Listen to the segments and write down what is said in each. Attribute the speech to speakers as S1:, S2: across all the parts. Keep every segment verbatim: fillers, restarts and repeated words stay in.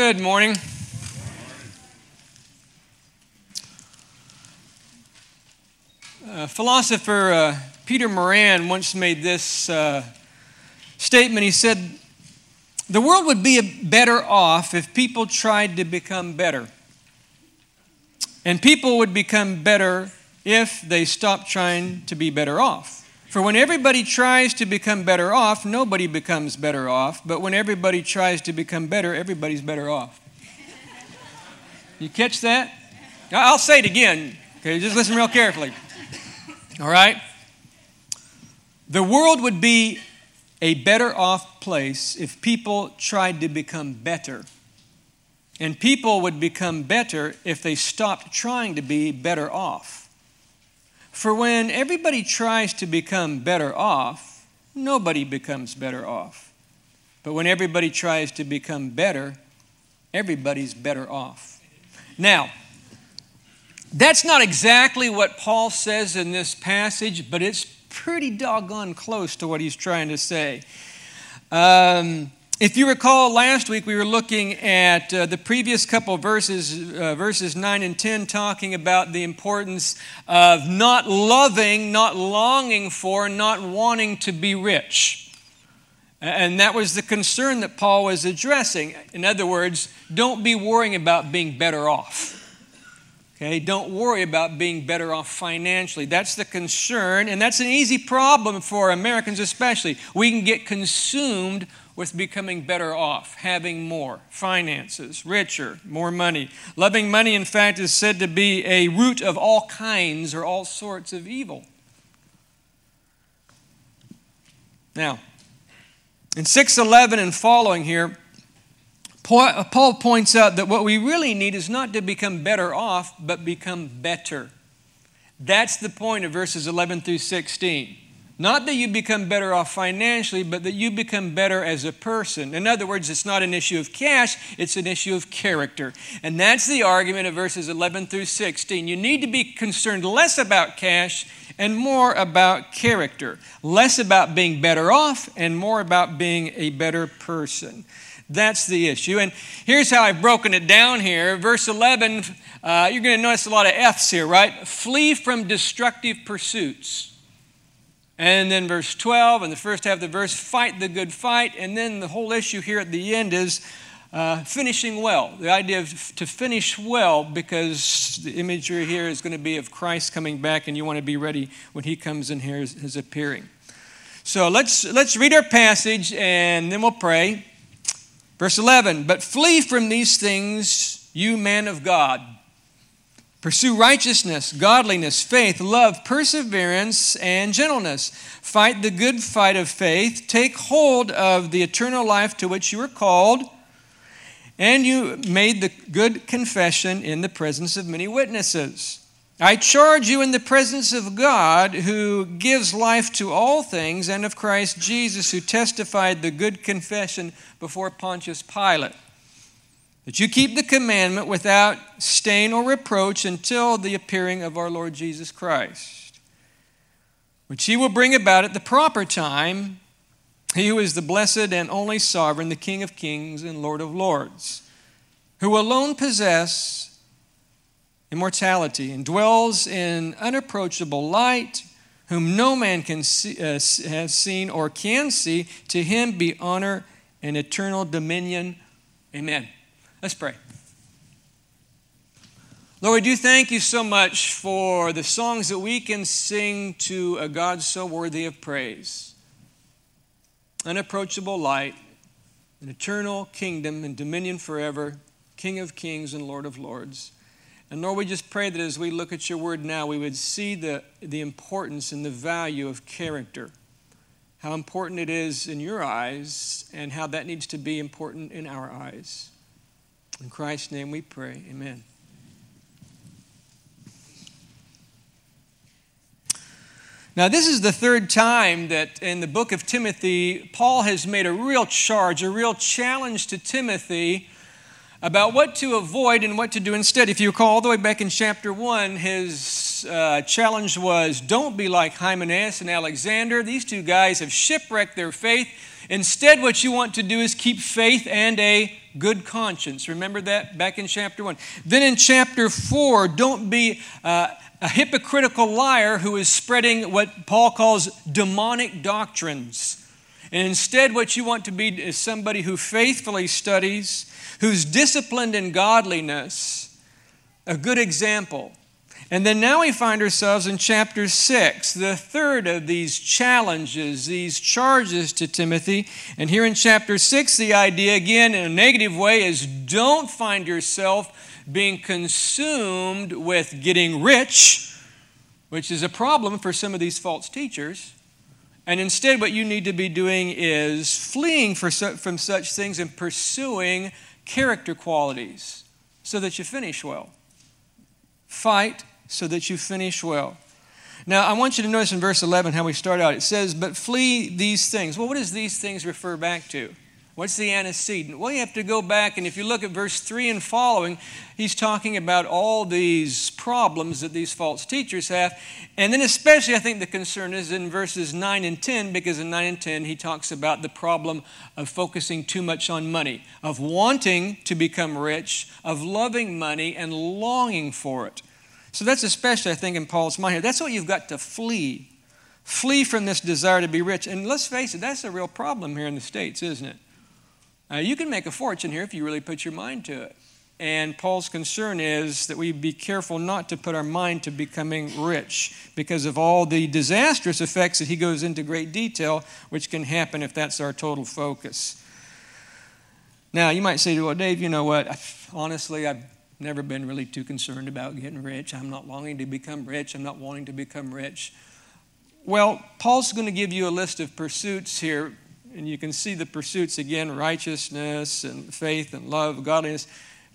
S1: Good morning. Uh, philosopher uh, Peter Moran once made this uh, statement. He said, "The world would be better off if people tried to become better. And people would become better if they stopped trying to be better off. For when everybody tries to become better off, nobody becomes better off. But when everybody tries to become better, everybody's better off." You catch that? I'll say it again. Okay, just listen real carefully. All right? The world would be a better off place if people tried to become better. And people would become better if they stopped trying to be better off. For when everybody tries to become better off, nobody becomes better off. But when everybody tries to become better, everybody's better off. Now, that's not exactly what Paul says in this passage, but it's pretty doggone close to what he's trying to say. Um, if you recall, last week we were looking at uh, the previous couple of verses, uh, verses nine and ten, talking about the importance of not loving, not longing for, not wanting to be rich. And that was the concern that Paul was addressing. In other words, don't be worrying about being better off. Okay, don't worry about being better off financially. That's the concern, and that's an easy problem for Americans especially. We can get consumed with becoming better off, having more, finances, richer, more money. Loving money, in fact, is said to be a root of all kinds or all sorts of evil. Now, in six eleven and following here, Paul points out that what we really need is not to become better off, but become better. That's the point of verses eleven through sixteen. Not that you become better off financially, but that you become better as a person. In other words, it's not an issue of cash, it's an issue of character. And that's the argument of verses eleven through sixteen. You need to be concerned less about cash and more about character. Less about being better off and more about being a better person. That's the issue. And here's how I've broken it down here. Verse eleven, uh, you're going to notice a lot of F's here, right? Flee from destructive pursuits. And then verse twelve, in the first half of the verse, fight the good fight. And then the whole issue here at the end is uh, finishing well. The idea of to finish well, because the imagery here is going to be of Christ coming back, and you want to be ready when he comes in here, his appearing. So let's let's read our passage, and then we'll pray. Verse eleven, but flee from these things, you man of God. Pursue righteousness, godliness, faith, love, perseverance, and gentleness. Fight the good fight of faith. Take hold of the eternal life to which you were called, and you made the good confession in the presence of many witnesses. I charge you in the presence of God, who gives life to all things, and of Christ Jesus, who testified the good confession before Pontius Pilate, that you keep the commandment without stain or reproach until the appearing of our Lord Jesus Christ, which he will bring about at the proper time, he who is the blessed and only sovereign, the King of kings and Lord of lords, who alone possess immortality and dwells in unapproachable light, whom no man can see, uh, has seen or can see. To him be honor and eternal dominion. Amen. Let's pray. Lord, we do thank you so much for the songs that we can sing to a God so worthy of praise. Unapproachable light, an eternal kingdom and dominion forever, King of kings and Lord of lords. And Lord, we just pray that as we look at your word now, we would see the, the importance and the value of character, how important it is in your eyes, and how that needs to be important in our eyes. In Christ's name we pray, amen. Now, this is the third time that in the book of Timothy, Paul has made a real charge, a real challenge to Timothy about what to avoid and what to do instead. If you recall, all the way back in chapter one, his uh, challenge was, don't be like Hymenaeus and Alexander. These two guys have shipwrecked their faith. Instead, what you want to do is keep faith and a good conscience. Remember that back in chapter one. Then in chapter four, don't be uh, a hypocritical liar who is spreading what Paul calls demonic doctrines. And instead, what you want to be is somebody who faithfully studies, who's disciplined in godliness, a good example. And then now we find ourselves in chapter six, the third of these challenges, these charges to Timothy. And here in chapter six, the idea, again, in a negative way, is don't find yourself being consumed with getting rich, which is a problem for some of these false teachers. And instead, what you need to be doing is fleeing for, from such things and pursuing character qualities so that you finish well. Fight so that you finish well. Now, I want you to notice in verse eleven how we start out. It says, but flee these things. Well, what does these things refer back to? What's the antecedent? Well, you have to go back, and if you look at verse three and following, he's talking about all these problems that these false teachers have. And then especially, I think the concern is in verses nine and ten, because in nine and ten, he talks about the problem of focusing too much on money, of wanting to become rich, of loving money and longing for it. So that's especially, I think, in Paul's mind here. That's what you've got to flee. Flee from this desire to be rich. And let's face it, that's a real problem here in the States, isn't it? Uh, you can make a fortune here if you really put your mind to it. And Paul's concern is that we be careful not to put our mind to becoming rich because of all the disastrous effects that he goes into great detail, which can happen if that's our total focus. Now, you might say, well, Dave, you know what? Honestly, I've never been really too concerned about getting rich. I'm not longing to become rich. I'm not wanting to become rich. Well, Paul's going to give you a list of pursuits here, and you can see the pursuits again, righteousness and faith and love, godliness.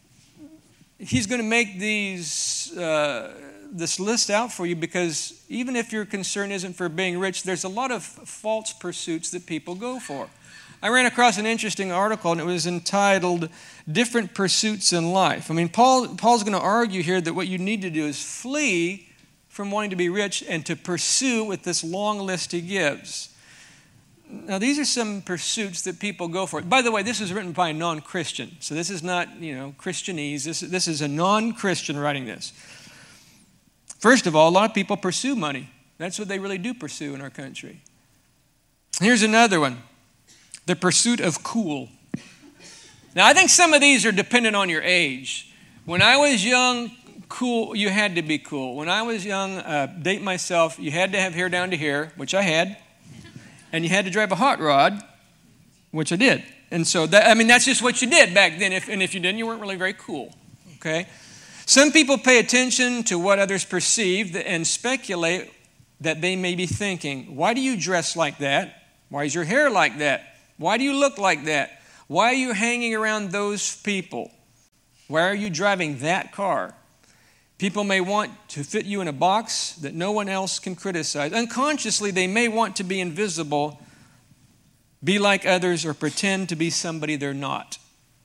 S1: He's going to make these uh, this list out for you because even if your concern isn't for being rich, there's a lot of false pursuits that people go for. I ran across an interesting article, and it was entitled Different Pursuits in Life. I mean, Paul Paul's going to argue here that what you need to do is flee from wanting to be rich and to pursue with this long list he gives. Now, these are some pursuits that people go for. By the way, this is written by a non-Christian. So this is not, you know, Christianese. This, this is a non-Christian writing this. First of all, a lot of people pursue money. That's what they really do pursue in our country. Here's another one. The pursuit of cool. Now, I think some of these are dependent on your age. When I was young, cool, you had to be cool. When I was young, uh, date myself, you had to have hair down to here, which I had. And you had to drive a hot rod, which I did. And so, that, I mean, that's just what you did back then. If, and if you didn't, you weren't really very cool, okay? Some people pay attention to what others perceive and speculate that they may be thinking, why do you dress like that? Why is your hair like that? Why do you look like that? Why are you hanging around those people? Why are you driving that car? People may want to fit you in a box that no one else can criticize. Unconsciously, they may want to be invisible, be like others, or pretend to be somebody they're not.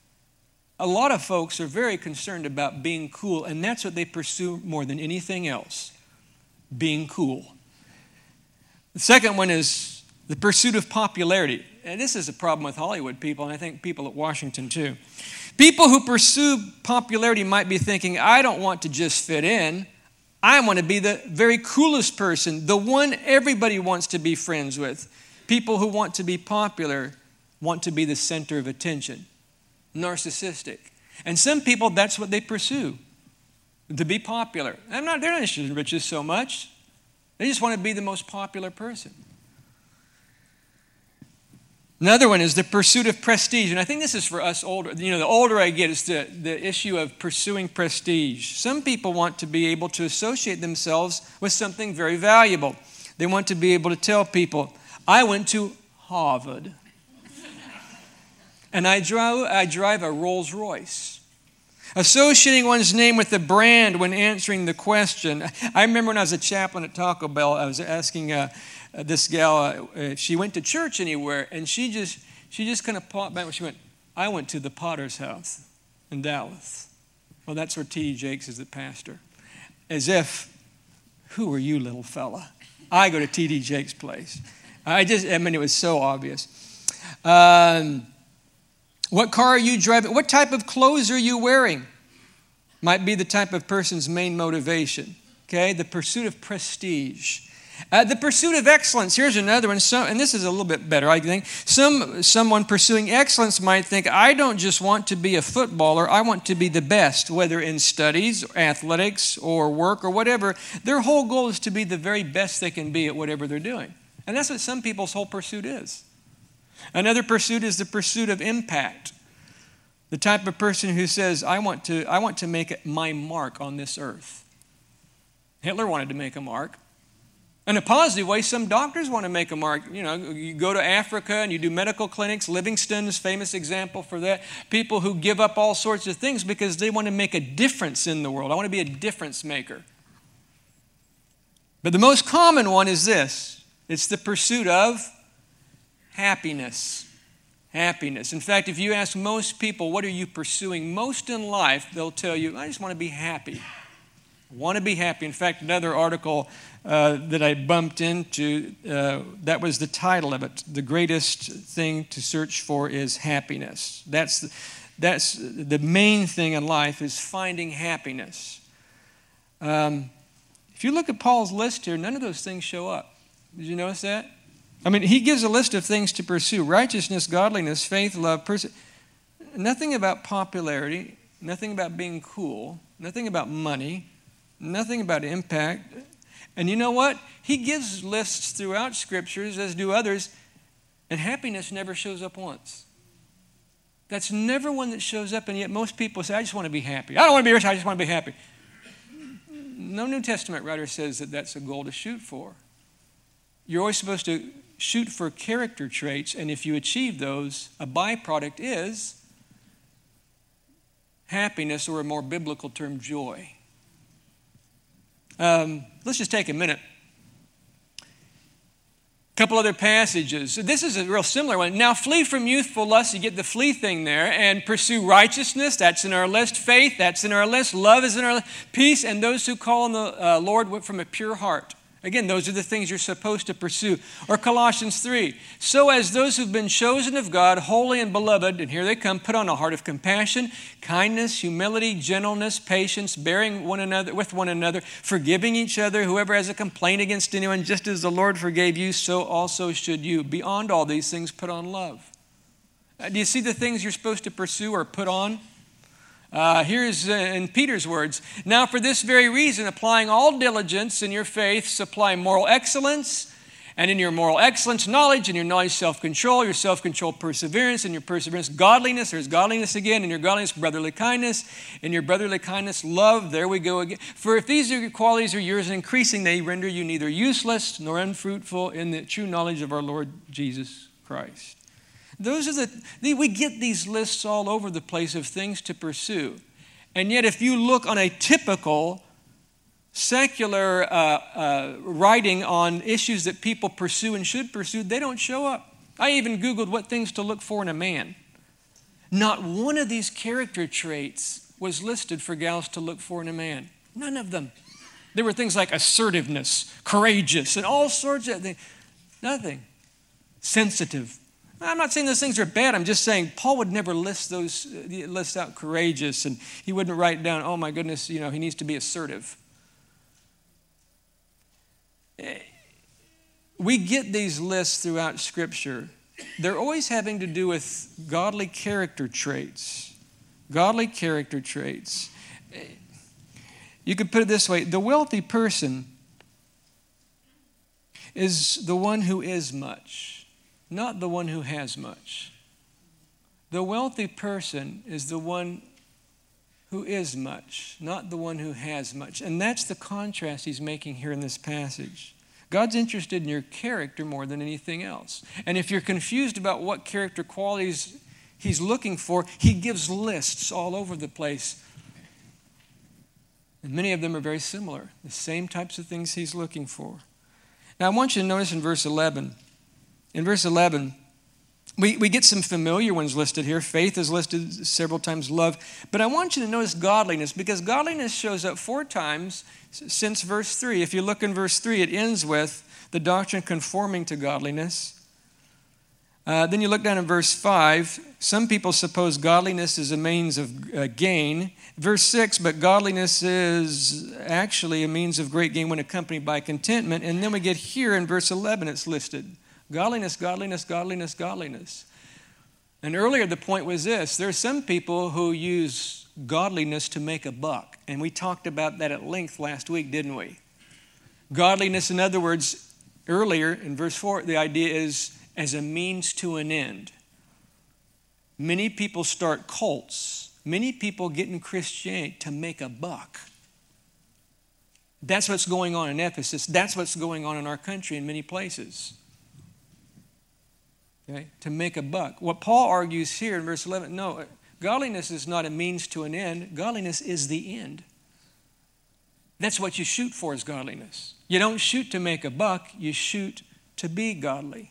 S1: A lot of folks are very concerned about being cool, and that's what they pursue more than anything else, being cool. The second one is the pursuit of popularity. And this is a problem with Hollywood people, and I think people at Washington too. People who pursue popularity might be thinking, I don't want to just fit in. I want to be the very coolest person, the one everybody wants to be friends with. People who want to be popular want to be the center of attention. Narcissistic. And some people, that's what they pursue, to be popular. I'm not, they're not interested in riches so much. They just want to be the most popular person. Another one is the pursuit of prestige. And I think this is for us older. You know, the older I get, it's the, the issue of pursuing prestige. Some people want to be able to associate themselves with something very valuable. They want to be able to tell people, I went to Harvard. And I drive, I drive a Rolls Royce. Associating one's name with the brand when answering the question. I remember when I was a chaplain at Taco Bell, I was asking uh, this gal uh, if she went to church anywhere, and she just she just kind of popped back. She went, I went to the Potter's house in Dallas. Well, that's where T D Jakes is the pastor. As if, who are you, little fella? I go to T D Jakes' place. I just, I mean, it was so obvious. Um, What car are you driving? What type of clothes are you wearing? Might be the type of person's main motivation. Okay, the pursuit of prestige. Uh, the pursuit of excellence. Here's another one, so, and this is a little bit better, I think. Some, someone pursuing excellence might think, I don't just want to be a footballer, I want to be the best, whether in studies, athletics, or work, or whatever. Their whole goal is to be the very best they can be at whatever they're doing. And that's what some people's whole pursuit is. Another pursuit is the pursuit of impact. The type of person who says, I want to, I want to make my mark on this earth. Hitler wanted to make a mark. In a positive way, some doctors want to make a mark. You know, you go to Africa and you do medical clinics. Livingston's famous example for that. People who give up all sorts of things because they want to make a difference in the world. I want to be a difference maker. But the most common one is this. It's the pursuit of happiness. Happiness. In fact, if you ask most people, what are you pursuing most in life, they'll tell you, I just want to be happy. I want to be happy. In fact, another article uh, that I bumped into, uh, that was the title of it. The greatest thing to search for is happiness. That's, that's the main thing in life, is finding happiness. Um, if you look at Paul's list here, none of those things show up. Did you notice that? I mean, he gives a list of things to pursue: righteousness, godliness, faith, love, pers- nothing about popularity, nothing about being cool, nothing about money, nothing about impact. And you know what? He gives lists throughout Scriptures, as do others, and happiness never shows up once. That's never one that shows up, and yet most people say, I just want to be happy. I don't want to be rich, I just want to be happy. No New Testament writer says that that's a goal to shoot for. You're always supposed to shoot for character traits, and if you achieve those, a byproduct is happiness, or a more biblical term, joy. Um, let's just take a minute. A couple other passages. This is a real similar one. Now flee from youthful lust. You get the flee thing there. And pursue righteousness. That's in our list. Faith. That's in our list. Love is in our list. Peace. And those who call on the uh, Lord from a pure heart. Again, those are the things you're supposed to pursue. Or Colossians three. So as those who've been chosen of God, holy and beloved, and here they come, put on a heart of compassion, kindness, humility, gentleness, patience, bearing one another with one another, forgiving each other. Whoever has a complaint against anyone, just as the Lord forgave you, so also should you. Beyond all these things, put on love. Uh, do you see the things you're supposed to pursue or put on? Uh, here's uh, in Peter's words, now for this very reason, applying all diligence in your faith, supply moral excellence, and in your moral excellence, knowledge, and your knowledge, self-control, your self-control, perseverance, and your perseverance, godliness. There's godliness again. In your godliness, brotherly kindness. In your brotherly kindness, love. There we go again. For if these are qualities are yours and increasing, they render you neither useless nor unfruitful in the true knowledge of our Lord Jesus Christ. Those are the, we get these lists all over the place of things to pursue. And yet if you look on a typical secular uh, uh, writing on issues that people pursue and should pursue, they don't show up. I even Googled what things to look for in a man. Not one of these character traits was listed for gals to look for in a man. None of them. There were things like assertiveness, courageous, and all sorts of things. Nothing. Sensitive. I'm not saying those things are bad. I'm just saying Paul would never list those, uh, list out courageous, and he wouldn't write down, oh my goodness, you know, he needs to be assertive. We get these lists throughout Scripture. They're always having to do with godly character traits. Godly character traits. You could put it this way. The wealthy person is the one who is much, not the one who has much. The wealthy person is the one who is much, not the one who has much. And that's the contrast he's making here in this passage. God's interested in your character more than anything else. And if you're confused about what character qualities he's looking for, he gives lists all over the place. And many of them are very similar, the same types of things he's looking for. Now I want you to notice in verse eleven. In verse eleven, we, we get some familiar ones listed here. Faith is listed several times, love. But I want you to notice godliness, because godliness shows up four times since verse three. If you look in verse three, it ends with the doctrine conforming to godliness. Uh, then you look down at verse five. Some people suppose godliness is a means of uh, gain. Verse six, but godliness is actually a means of great gain when accompanied by contentment. And then we get here in verse eleven, it's listed. Godliness, godliness, godliness, godliness. And earlier the point was this. There are some people who use godliness to make a buck. And we talked about that at length last week, didn't we? Godliness, in other words, earlier in verse four, the idea is as a means to an end. Many people start cults. Many people get in Christianity to make a buck. That's what's going on in Ephesus. That's what's going on in our country in many places. Okay? To make a buck. What Paul argues here in verse eleven, no, godliness is not a means to an end. Godliness is the end. That's what you shoot for, is godliness. You don't shoot to make a buck. You shoot to be godly.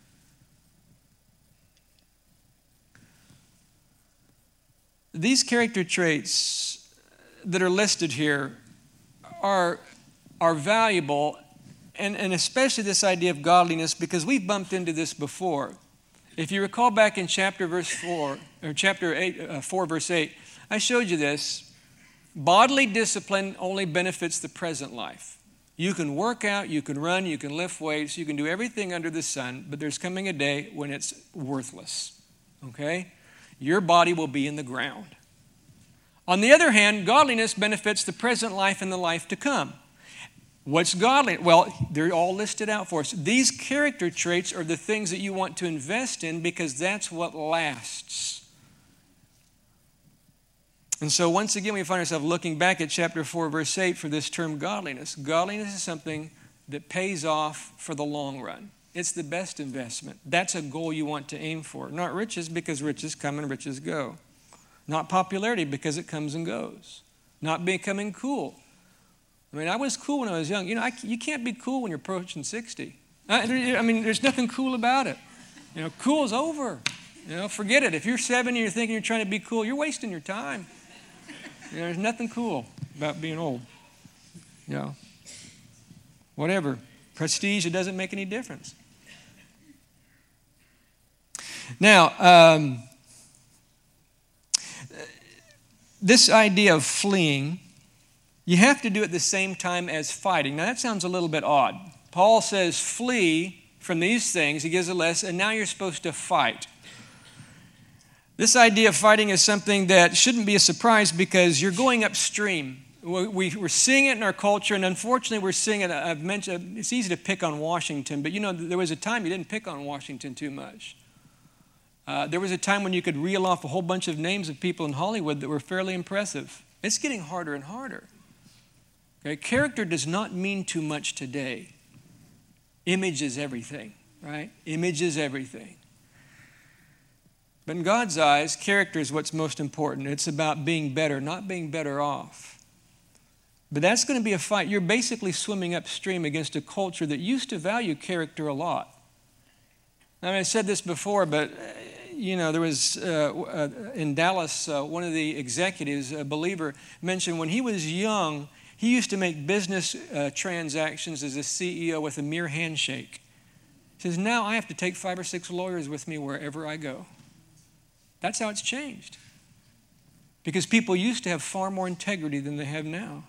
S1: These character traits that are listed here are, are valuable, and, and especially this idea of godliness, because we've bumped into this before. If you recall back in chapter verse four, or chapter eight, uh, four, verse eight, I showed you this. Bodily discipline only benefits the present life. You can work out, you can run, you can lift weights, you can do everything under the sun, but there's coming a day when it's worthless. Okay? Your body will be in the ground. On the other hand, godliness benefits the present life and the life to come. What's godly? Well, they're all listed out for us. These character traits are the things that you want to invest in because that's what lasts. And so once again, we find ourselves looking back at chapter four, verse eight for this term godliness. Godliness is something that pays off for the long run. It's the best investment. That's a goal you want to aim for. Not riches, because riches come and riches go. Not popularity, because it comes and goes. Not becoming cool. I mean, I was cool when I was young. You know, I, you can't be cool when you're approaching sixty. I, I mean, there's nothing cool about it. You know, cool is over. You know, forget it. If you're seventy and you're thinking you're trying to be cool, you're wasting your time. You know, there's nothing cool about being old. You know, whatever. Prestige, it doesn't make any difference. Now, um, this idea of fleeing, you have to do it at the same time as fighting. Now, that sounds a little bit odd. Paul says, flee from these things. He gives a list, and now you're supposed to fight. This idea of fighting is something that shouldn't be a surprise because you're going upstream. We, we're seeing it in our culture, and unfortunately we're seeing it. I've mentioned, it's easy to pick on Washington, but you know, there was a time you didn't pick on Washington too much. Uh, there was a time when you could reel off a whole bunch of names of people in Hollywood that were fairly impressive. It's getting harder and harder. Okay? Character does not mean too much today. Image is everything, right? Image is everything. But in God's eyes, character is what's most important. It's about being better, not being better off. But that's going to be a fight. You're basically swimming upstream against a culture that used to value character a lot. I mean, I said this before, but, you know, there was, uh, uh, in Dallas, uh, one of the executives, a believer, mentioned when he was young, he used to make business uh, transactions as a C E O with a mere handshake. He says, now I have to take five or six lawyers with me wherever I go. That's how it's changed. Because people used to have far more integrity than they have now.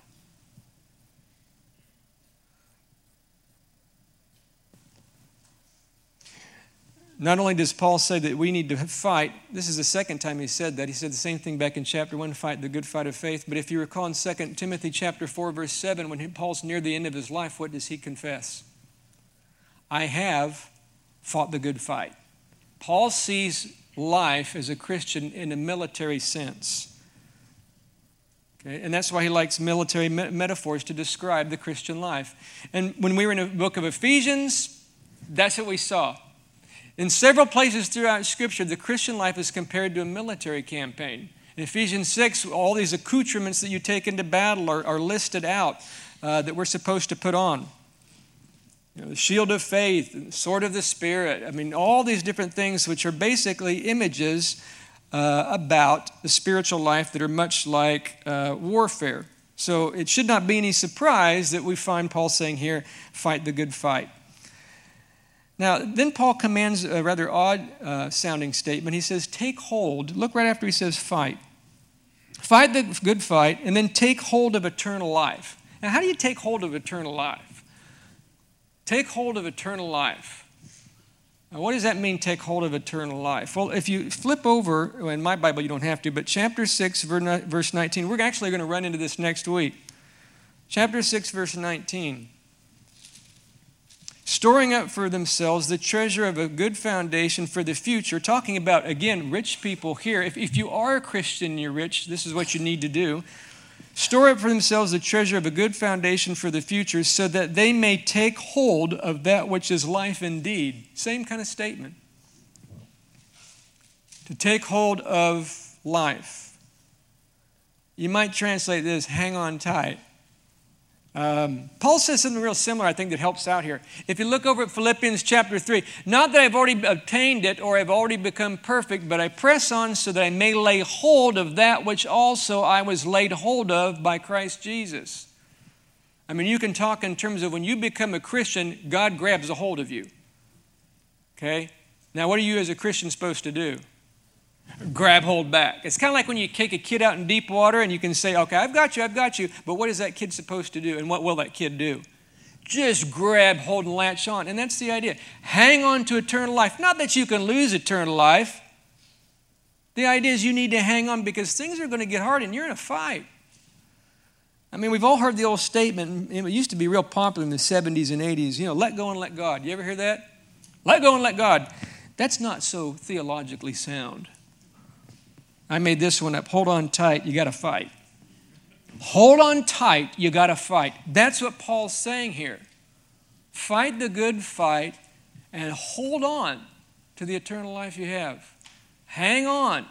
S1: Not only does Paul say that we need to fight, this is the second time he said that. He said the same thing back in chapter one, fight the good fight of faith. But if you recall in Second Timothy chapter four, verse seven, when Paul's near the end of his life, what does he confess? I have fought the good fight. Paul sees life as a Christian in a military sense. Okay? And that's why he likes military me- metaphors to describe the Christian life. And when we were in the book of Ephesians, that's what we saw. In several places throughout Scripture, the Christian life is compared to a military campaign. In Ephesians six, all these accoutrements that you take into battle are, are listed out uh, that we're supposed to put on. You know, the shield of faith, the sword of the Spirit. I mean, all these different things which are basically images uh, about the spiritual life that are much like uh, warfare. So it should not be any surprise that we find Paul saying here, fight the good fight. Now, then Paul commands a rather odd uh, sounding statement. He says, take hold. Look right after he says fight. Fight the good fight, and then take hold of eternal life. Now, how do you take hold of eternal life? Take hold of eternal life. Now, what does that mean, take hold of eternal life? Well, if you flip over, well, in my Bible you don't have to, but chapter six, verse nineteen, we're actually going to run into this next week. Chapter six, verse nineteen. Storing up for themselves the treasure of a good foundation for the future. Talking about, again, rich people here. If, if you are a Christian and you're rich, this is what you need to do. Store up for themselves the treasure of a good foundation for the future so that they may take hold of that which is life indeed. Same kind of statement. To take hold of life. You might translate this, hang on tight. Um, Paul says something real similar, I think, that helps out here. If you look over at Philippians chapter three, not that I've already obtained it or I've already become perfect, but I press on so that I may lay hold of that which also I was laid hold of by Christ Jesus. I mean, you can talk in terms of when you become a Christian, God grabs a hold of you. Okay? Now, what are you as a Christian supposed to do? Grab hold back. It's kind of like when you take a kid out in deep water and you can say, okay, I've got you, I've got you. But what is that kid supposed to do? And what will that kid do? Just grab hold and latch on. And that's the idea. Hang on to eternal life. Not that you can lose eternal life. The idea is you need to hang on because things are going to get hard and you're in a fight. I mean, we've all heard the old statement. It used to be real popular in the seventies and eighties. You know, let go and let God. You ever hear that? Let go and let God. That's not so theologically sound. I made this one up. Hold on tight, you got to fight. Hold on tight, you got to fight. That's what Paul's saying here. Fight the good fight and hold on to the eternal life you have. Hang on.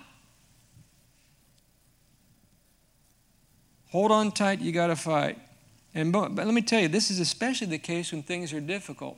S1: Hold on tight, you got to fight. And but let me tell you, this is especially the case when things are difficult.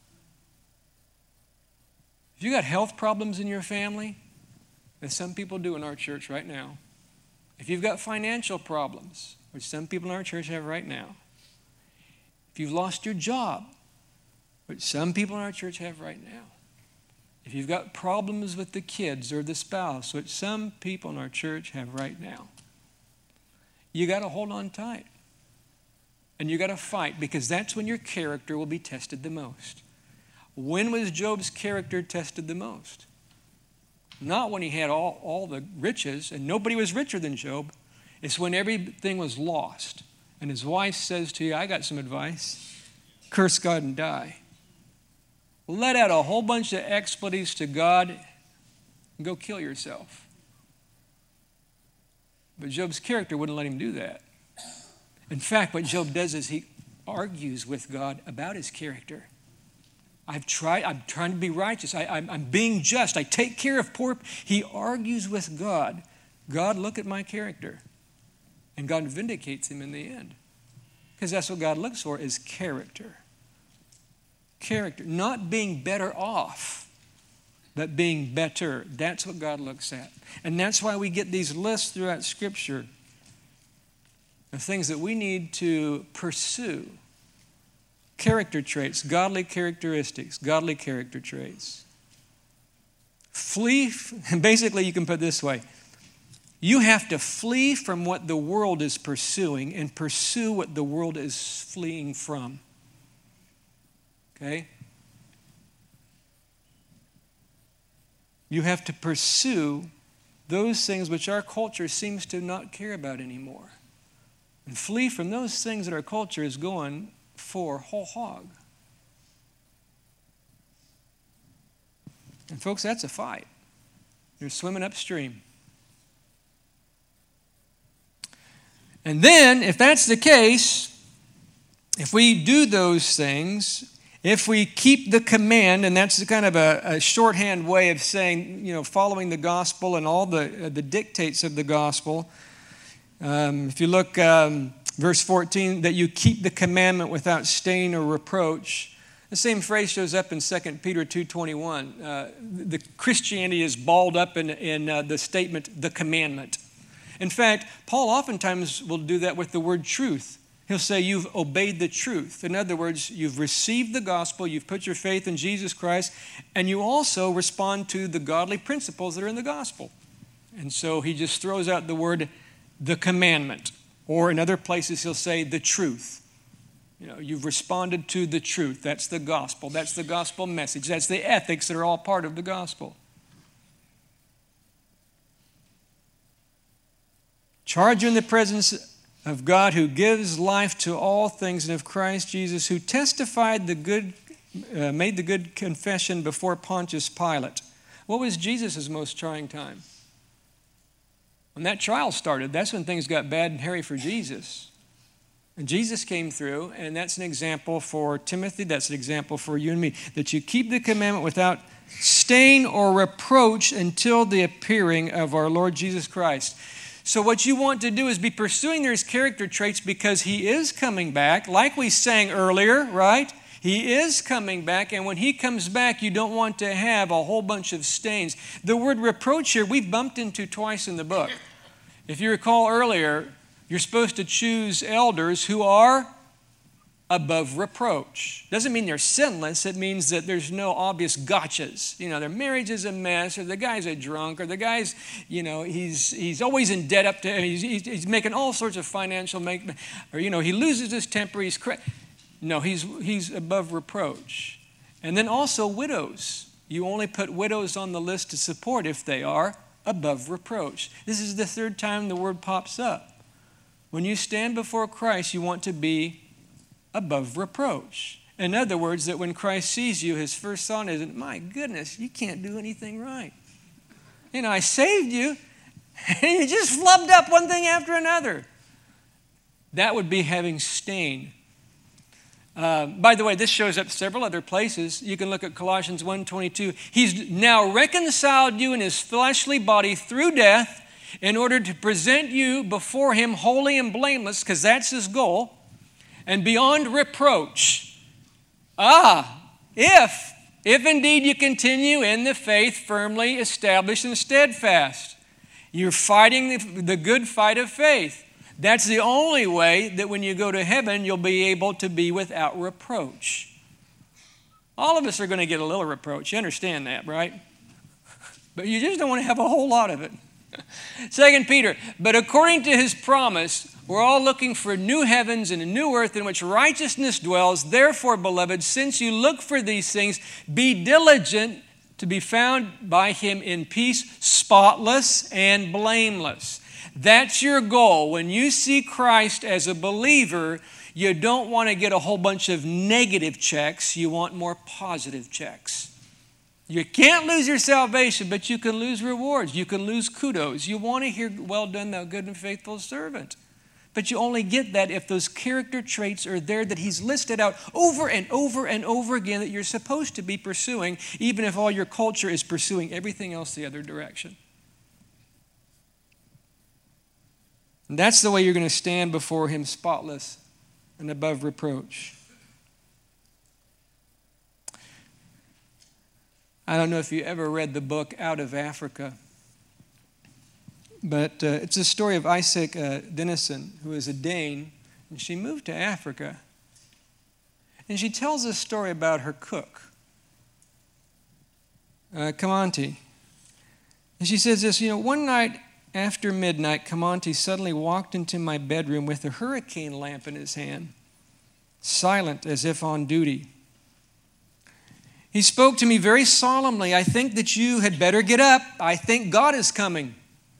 S1: If you got health problems in your family, as some people do in our church right now. If you've got financial problems, which some people in our church have right now. If you've lost your job, which some people in our church have right now. If you've got problems with the kids or the spouse, which some people in our church have right now. You got to hold on tight. And you got to fight because that's when your character will be tested the most. When was Job's character tested the most? Not when he had all, all the riches, and nobody was richer than Job. It's when everything was lost. And his wife says to you, I got some advice. Curse God and die. Let out a whole bunch of expletives to God and go kill yourself. But Job's character wouldn't let him do that. In fact, what Job does is he argues with God about his character. I've tried, I'm trying to be righteous. I, I'm, I'm being just. I take care of poor. He argues with God. God, look at my character. And God vindicates him in the end. Because that's what God looks for is character. Character. Not being better off, but being better. That's what God looks at. And that's why we get these lists throughout Scripture of things that we need to pursue. Character traits, godly characteristics, godly character traits. Flee, basically you can put it this way. You have to flee from what the world is pursuing and pursue what the world is fleeing from. Okay? You have to pursue those things which our culture seems to not care about anymore. And flee from those things that our culture is going for whole hog. And folks, that's a fight. You're swimming upstream. And then, if that's the case, if we do those things, if we keep the command, and that's kind of a, a shorthand way of saying, you know, following the gospel and all the, uh, the dictates of the gospel. Um, if you look, um, verse fourteen, that you keep the commandment without stain or reproach. The same phrase shows up in Second Peter two twenty-one. Uh, the Christianity is balled up in, in uh, the statement, the commandment. In fact, Paul oftentimes will do that with the word truth. He'll say you've obeyed the truth. In other words, you've received the gospel, you've put your faith in Jesus Christ, and you also respond to the godly principles that are in the gospel. And so he just throws out the word, the commandment. Or in other places he'll say the truth. You know, you've responded to the truth. That's the gospel. That's the gospel message. That's the ethics that are all part of the gospel. Charge you in the presence of God who gives life to all things, and of Christ Jesus who testified the good, uh, made the good confession before Pontius Pilate. What was Jesus' most trying time? When that trial started, that's when things got bad and hairy for Jesus. And Jesus came through, and that's an example for Timothy, that's an example for you and me, that you keep the commandment without stain or reproach until the appearing of our Lord Jesus Christ. So what you want to do is be pursuing those character traits because he is coming back, like we sang earlier, right? He is coming back, and when he comes back, you don't want to have a whole bunch of stains. The word reproach here, we've bumped into twice in the book. If you recall earlier, you're supposed to choose elders who are above reproach. Doesn't mean they're sinless. It means that there's no obvious gotchas. You know, their marriage is a mess, or the guy's a drunk, or the guy's, you know, he's he's always in debt up to, he's, he's, he's making all sorts of financial make, or, you know, he loses his temper. He's cra- No, he's he's above reproach. And then also widows. You only put widows on the list to support if they are above reproach. This is the third time the word pops up. When you stand before Christ, you want to be above reproach. In other words, that when Christ sees you, his first thought isn't, my goodness, you can't do anything right. You know, I saved you, and you just flubbed up one thing after another. That would be having stain. Uh, by the way, this shows up several other places. You can look at Colossians one twenty-two. He's now reconciled you in his fleshly body through death in order to present you before him holy and blameless, because that's his goal, and beyond reproach. Ah, if, if indeed you continue in the faith firmly established and steadfast. You're fighting the, the good fight of faith. That's the only way that when you go to heaven, you'll be able to be without reproach. All of us are going to get a little reproach. You understand that, right? But you just don't want to have a whole lot of it. Second Peter, but according to his promise, we're all looking for new heavens and a new earth in which righteousness dwells. Therefore, beloved, since you look for these things, be diligent to be found by him in peace, spotless and blameless. That's your goal. When you see Christ as a believer, you don't want to get a whole bunch of negative checks. You want more positive checks. You can't lose your salvation, but you can lose rewards. You can lose kudos. You want to hear, well done, thou good and faithful servant. But you only get that if those character traits are there that he's listed out over and over and over again that you're supposed to be pursuing, even if all your culture is pursuing everything else the other direction. And that's the way you're going to stand before him spotless and above reproach. I don't know if you ever read the book Out of Africa, but uh, it's a story of Isaac uh, Dinesen, who is a Dane, and she moved to Africa. And she tells a story about her cook, uh, Kamanti. And she says this, you know, one night after midnight, Kamanti suddenly walked into my bedroom with a hurricane lamp in his hand, silent as if on duty. He spoke to me very solemnly. I think that you had better get up. I think God is coming.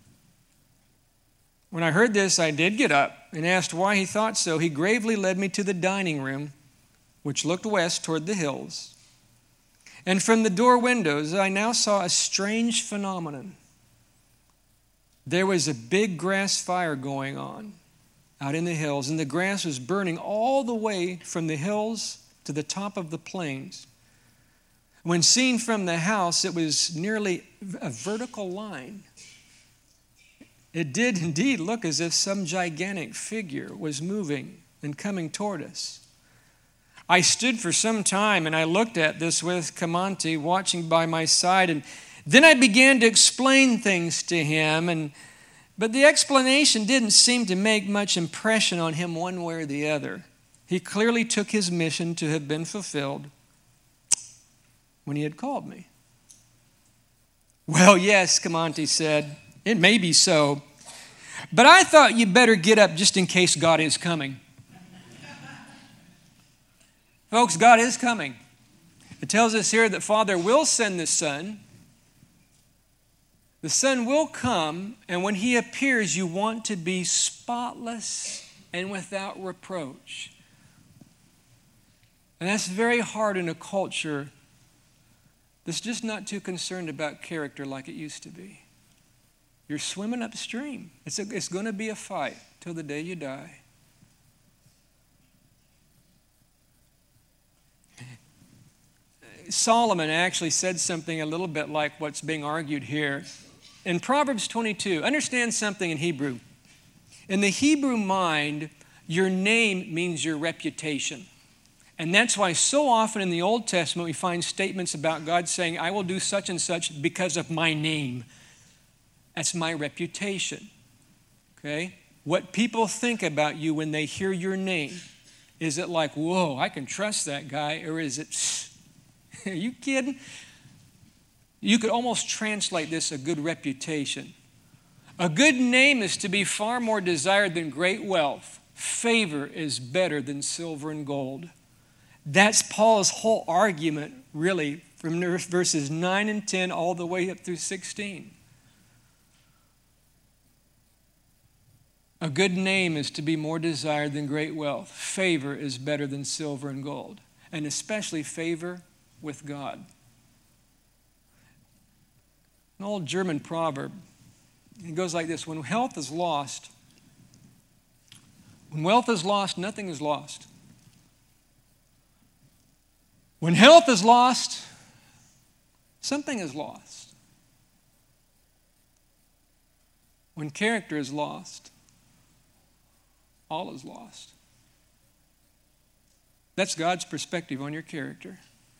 S1: When I heard this, I did get up and asked why he thought so. He gravely led me to the dining room, which looked west toward the hills. And from the door windows, I now saw a strange phenomenon. There was a big grass fire going on out in the hills, and the grass was burning all the way from the hills to the top of the plains. When seen from the house, it was nearly a vertical line. It did indeed look as if some gigantic figure was moving and coming toward us. I stood for some time and I looked at this with Kamanti watching by my side, and then I began to explain things to him, and But the explanation didn't seem to make much impression on him one way or the other. He clearly took his mission to have been fulfilled when he had called me. Well, yes, Camonte said, it may be so, but I thought you better get up just in case God is coming. Folks, God is coming. It tells us here that Father will send the Son. The Son will come, and when He appears, you want to be spotless and without reproach. And that's very hard in a culture that's just not too concerned about character like it used to be. You're swimming upstream. It's, a, it's going to be a fight till the day you die. Solomon actually said something a little bit like what's being argued here. In Proverbs twenty-two, understand something in Hebrew. In the Hebrew mind, your name means your reputation. And that's why so often in the Old Testament we find statements about God saying, I will do such and such because of my name. That's my reputation. Okay? What people think about you when they hear your name. Is it like, whoa, I can trust that guy? Or is it, are you kidding? You could almost translate this a good reputation. A good name is to be far more desired than great wealth. Favor is better than silver and gold. That's Paul's whole argument, really, from verses nine and ten all the way up through sixteen. A good name is to be more desired than great wealth. Favor is better than silver and gold, and especially favor with God. An old German proverb, it goes like this: when health is lost, when wealth is lost, nothing is lost. When health is lost, something is lost. When character is lost, all is lost. That's God's perspective on your character.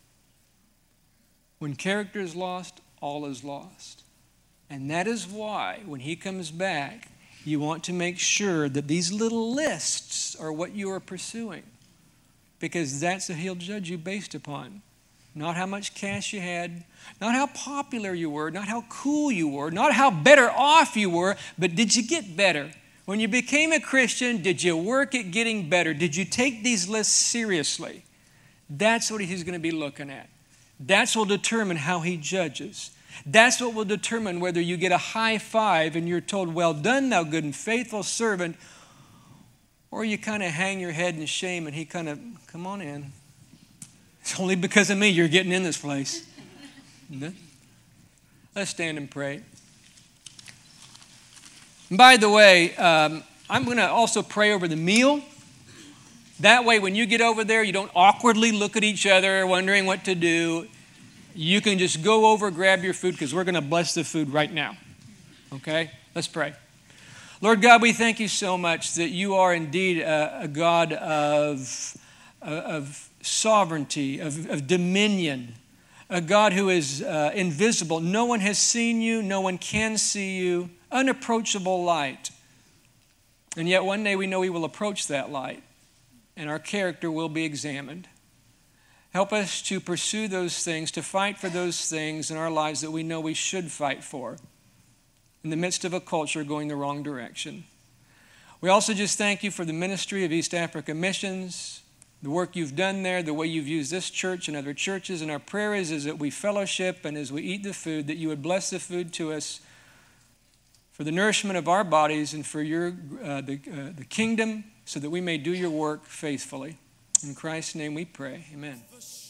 S1: When character is lost, all is lost. And that is why, when He comes back, you want to make sure that these little lists are what you are pursuing. Because that's what He'll judge you based upon. Not how much cash you had, not how popular you were, not how cool you were, not how better off you were, but did you get better? When you became a Christian, did you work at getting better? Did you take these lists seriously? That's what He's going to be looking at. That's what will determine how He judges. That's what will determine whether you get a high five and you're told, well done, thou good and faithful servant, or you kind of hang your head in shame and He kind of, come on in. It's only because of me you're getting in this place. Let's stand and pray. And by the way, um, I'm going to also pray over the meal. That way, when you get over there, you don't awkwardly look at each other wondering what to do. You can just go over, grab your food, because we're going to bless the food right now. Okay? Let's pray. Lord God, we thank You so much that You are indeed a, a God of, of sovereignty, of, of dominion, a God who is uh, invisible. No one has seen You. No one can see You. Unapproachable light. And yet one day we know we will approach that light, and our character will be examined. Help us to pursue those things, to fight for those things in our lives that we know we should fight for in the midst of a culture going the wrong direction. We also just thank You for the ministry of East Africa Missions, the work You've done there, the way You've used this church and other churches. And our prayer is, is that we fellowship and as we eat the food, that You would bless the food to us for the nourishment of our bodies and for your uh, the, uh, the kingdom, so that we may do Your work faithfully. In Christ's name we pray. Amen.